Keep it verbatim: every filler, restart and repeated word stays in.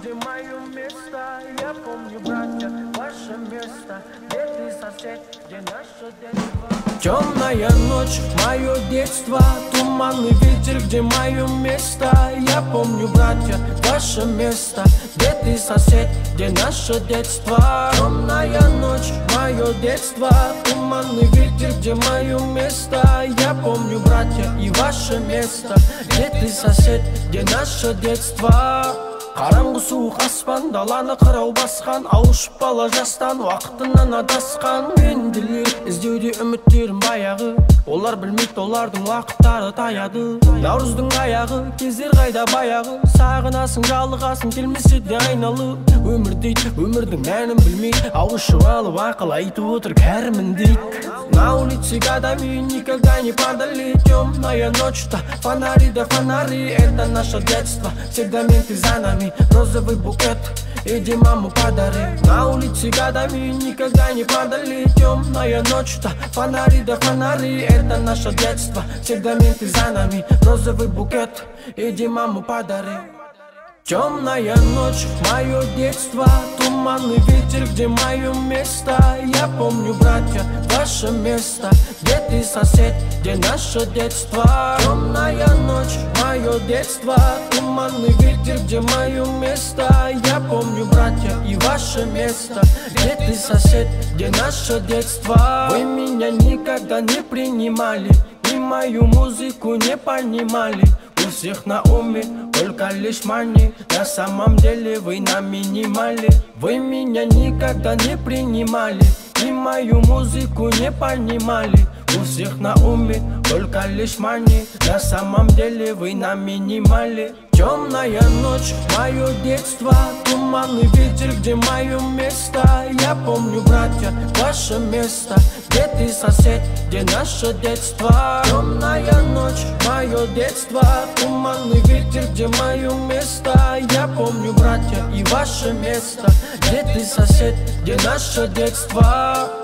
где мое место. Я помню, братья, ваше место. Где ты, сосед, где наше детство? Темная ночь, мое детство. Туманный ветер, где мое место. Я помню, братья, ваше место. Где ты, сосед, где наше детство? Темная ночь, мое детство. Туманный ветер, где мое место. Я помню, братья, и ваше место. Где ты, сосед, где наше детство? Қараңғы суық аспан, даланы қырау басқан. Ауышып бала жастан, уақытынан адасқан. Пенделер іздеуде үміттерім баяғы. Олар білмейді, олардың уақыттары таяды. Наурыздың аяғы, кездер қайда баяғы. Сағынасың, жалығасың, келмесе де айналы. Өмір дейді, өмірдің мәнін білмейді. Ауышып алып ақыл айтып отыр кәрімін дейді. На улице годами никогда не падали. Темная ночь-то, фонари да фонари. Это наше детство, всегда менты за нами. Розовый букет, иди маму подари. На улице годами никогда не падали. Темная ночь-то, фонари да фонари. Это наше детство, всегда менты за нами. Розовый букет, иди маму подари. Темная ночь, мое детство. Туманный ветер, где мое место. Я помню, братья, ваше место. Где ты, сосед, где наше детство? Темная ночь, мое детство. Туманный ветер, где мое место. Я помню, братья, и ваше место. Где ты, сосед, где наше детство? Вы меня никогда не принимали, и мою музыку не понимали. У всех на уме только лишь мани. На самом деле вы на минимале. Вы меня никогда не принимали, и мою музыку не понимали. У всех на уме только лишь мани. На самом деле вы на минимале. Темная ночь, мое детство. Туманный ветер, где мое место. Я помню, братья, ваше место. Где ты, сосед, где наше детство? Темная ночь, мое детство. Туманный ветер, где мое место. Я помню, братья, и ваше место. Где ты, сосед, где наше детство?